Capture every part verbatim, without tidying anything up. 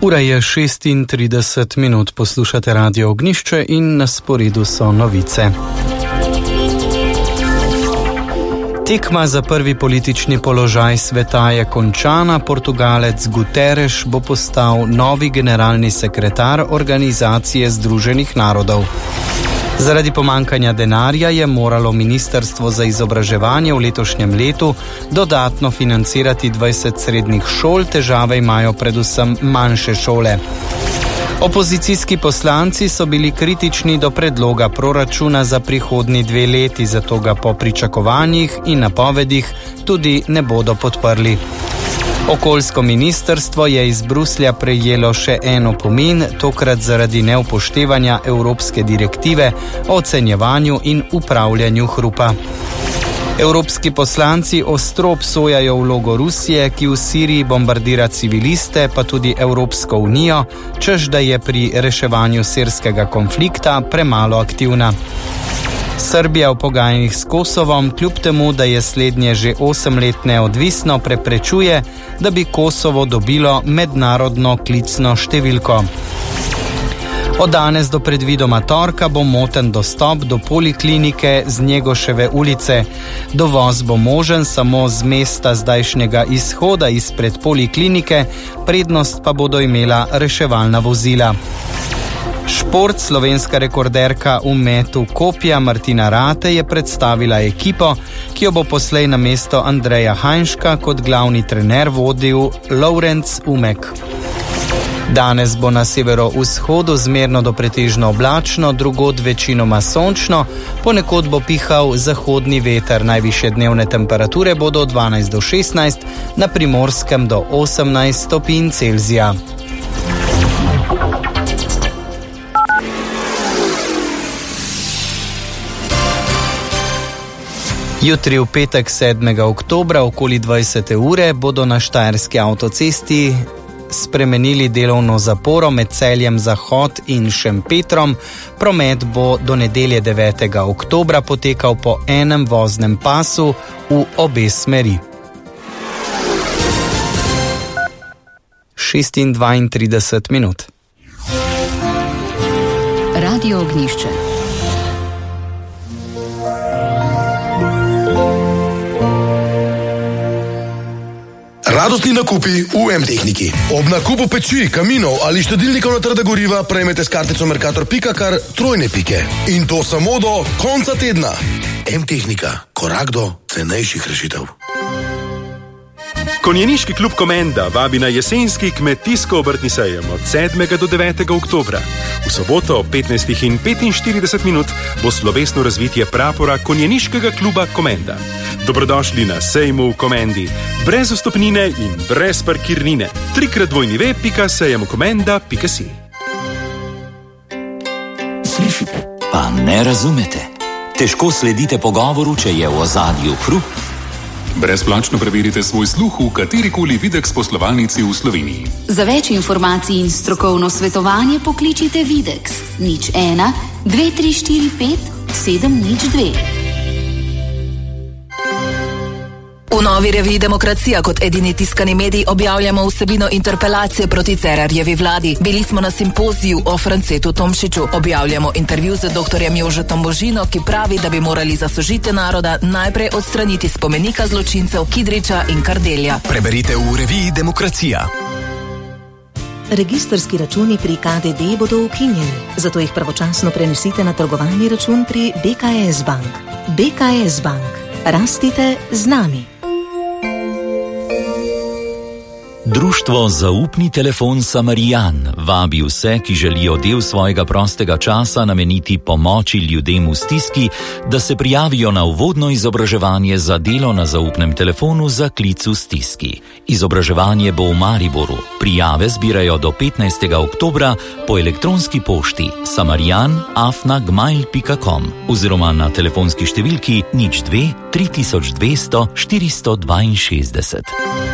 Ura je šestintrideset minut, poslušate Radio Ognjišče in na sporedu so novice. Tekma za prvi politični položaj sveta je končana. Portugalec Guterres bo postal novi generalni sekretar Organizacije združenih narodov. Zaradi pomankanja denarja je moralo Ministrstvo za izobraževanje v letošnjem letu dodatno financirati dvajset srednjih šol, težave imajo predvsem manjše šole. Opozicijski poslanci so bili kritični do predloga proračuna za prihodnji dve leti, zato ga po pričakovanjih in napovedih tudi ne bodo podprli. Okoljsko ministrstvo je iz Bruslja prejelo še en opomin, tokrat zaradi neupoštevanja evropske direktive o ocenjevanju in upravljanju hrupa. Evropski poslanci ostro obsojajo vlogo Rusije, ki v Siriji bombardira civiliste, pa tudi Evropsko unijo, češ da je pri reševanju sirskega konflikta premalo aktivna. Srbija v pogajanjih s Kosovom, kljub temu, da je slednje že osem let neodvisno, preprečuje, da bi Kosovo dobilo mednarodno klicno številko. Od danes do predvidoma torka bo moten dostop do poliklinike z Njegoševe ulice. Dovoz bo možen samo z mesta zdajšnjega izhoda izpred poliklinike, prednost pa bodo imela reševalna vozila. Šport, slovenska rekorderka v metu kopja Martina Rate je predstavila ekipo, ki jo bo poslej na mesto Andreja Hajnška kot glavni trener vodil Lovrenc Umek. Danes bo na severovzhodu zmerno do pretežno oblačno, drugod večinoma sončno, ponekod bo pihal zahodni veter, najvišje dnevne temperature bodo od dvanajst do šestnajst, na Primorskem do osemnajst stopinj Celzija. Jutri v petek sedmega oktobra okoli dvajsete ure bodo na štajerski avtocesti spremenili delovno zaporo med Celjem Zahod in Šempetrom. Promet bo do nedelje devetega oktobra potekal po enem voznem pasu v obe smeri. šestindvaintrideset minut. Radio Ognjišče. Radostni nakupi v M-tehniki. Ob nakupu peči, kaminov ali štedilnikov na trda goriva prejmete s kartico Mercator Pika kar trojne pike. In to samo do konca tedna. M-tehnika. Korak do cenejših rešitev. Konjeniški klub Komenda vabi na jesenski kmetijsko-obrtni sejem od sedmega do devetega oktobra. V soboto ob petnajstih in petinštirideset minut bo slovesno razvitje prapora konjeniškega kluba Komenda. Dobrodošli na sejmu v Komendi. Brez vstopnine in brez parkirnine. trikrat dvojni ve pika sejemkomenda pika si. Slišite, pa ne razumete. Težko sledite pogovoru, če je v ozadju hrup. Brezplačno preverite svoj sluh v katerikoli Videx poslovalnici v Sloveniji. Za več informacij in strokovno svetovanje pokličite Videx nič ena dve tri štiri pet sedem nič dve. V novi reviji Demokracija kot edini tiskani medij objavljamo vsebino interpelacije proti Cerarjevi vladi. Bili smo na simpoziju o Francetu Tomšiču. Objavljamo intervju z doktorjem Jožetom Božino, ki pravi, da bi morali za sožitje naroda najprej odstraniti spomenika zločincev Kidriča in Kardelja. Preberite v reviji Demokracija. Registrski računi pri K D D bodo ukinjeni, zato jih pravočasno prenesite na trgovalni račun pri B K S Bank. B K S Bank. Rastite z nami. Društvo Zaupni telefon Samarijan vabi vse, ki želijo del svojega prostega časa nameniti pomoči ljudem v stiski, da se prijavijo na uvodno izobraževanje za delo na zaupnem telefonu za klic v stiski. Izobraževanje bo v Mariboru. Prijave zbirajo do petnajstega oktobra po elektronski pošti samarijan afna gmail pika com oziroma na telefonski številki nič dve tri tisoč dvesto štiristo dvainšestdeset.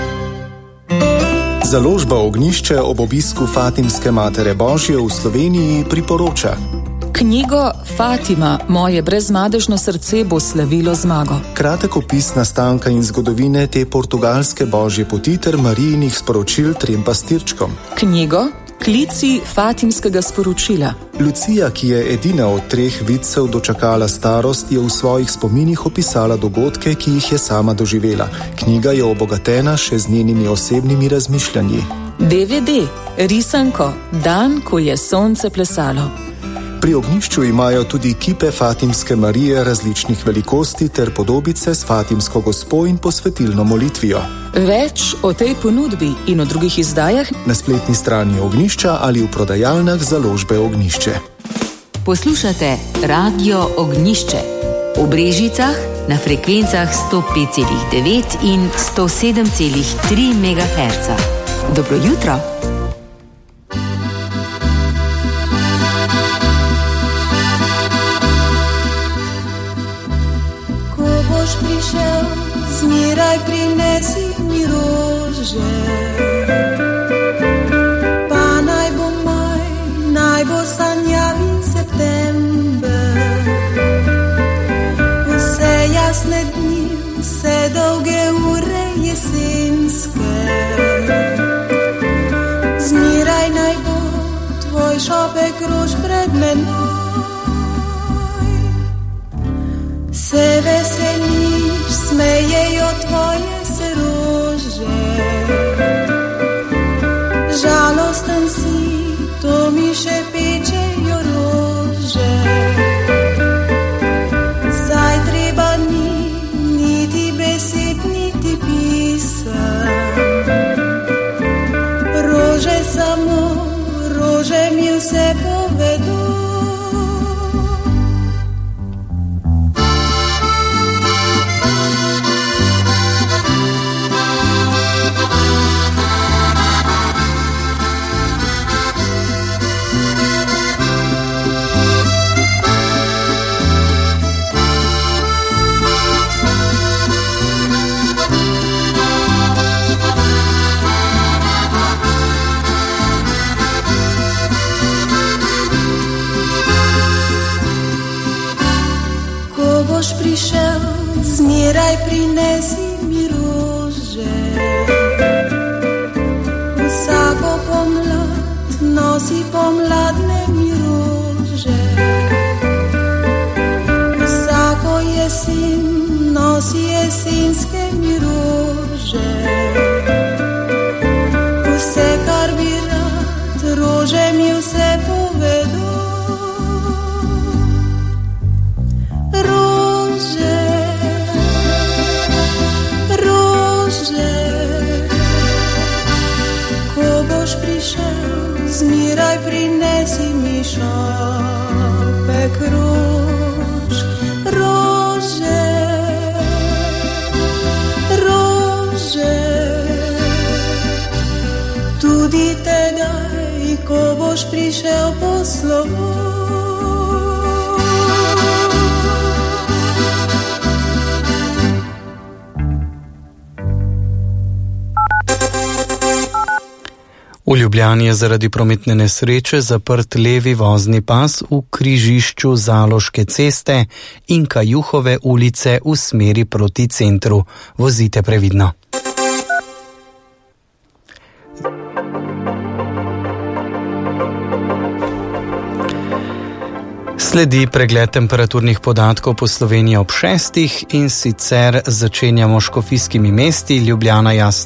Založba Ognjišče ob obisku Fatimske Matere Božje v Sloveniji priporoča knjigo Fatima, moje brezmadežno srce bo slavilo zmago. Kratek opis nastanka in zgodovine te portugalske božje poti ter Marijinih sporočil trem pastirčkom. Knjigo Klici Fatimskega sporočila. Lucija, ki je edina od treh vidcev dočakala starost, je v svojih spominih opisala dogodke, ki jih je sama doživela. Knjiga je obogatena še z njenimi osebnimi razmišljanji. D V D, risanko, dan, ko je sonce plesalo. Pri ognjišču imajo tudi kipe Fatimske Marije različnih velikosti ter podobice s Fatimsko gospo in posvetilno molitvijo. Več o tej ponudbi in o drugih izdajah na spletni strani Ognjišča ali v prodajalnah založbe Ognjišče. Poslušate Radio Ognjišče v Brežicah na frekvencah sto pet celih devet in sto sedem celih tri megaherca. Dobro jutro! Prišel, zmeraj prinesi mi rože. Pa naj bo maj, naj bo sanjavi september. Vse jasne dni, vse dolge ure jesenske. Zmeraj naj bo tvoj šopek rož pred menoj. Se veseliš, smejejo tvoje se rože. Žalosten si, to mi še pečejo rože. Saj treba ni, niti besed, niti pisem. Rože samo, rože mi vse povedo. Prišel, zmeraj prinesi mi rože. Vsako pomlad nosi pomladne mi rože. Vsako jesen nosi jesenske mi rože. Vse, kar bi rad, rože mi vse povedo. Zmeraj prinesi mi šopek rož. Rože, rože. Tudi tedaj, ko boš prišel po slovo. V Ljubljani je zaradi prometne nesreče zaprt levi vozni pas v križišču Zaloške ceste in Kajuhove ulice v smeri proti centru. Vozite previdno. Sledi pregled temperaturnih podatkov po Sloveniji ob šestih in sicer začenjamo s škofijskimi mesti, Ljubljana jasno.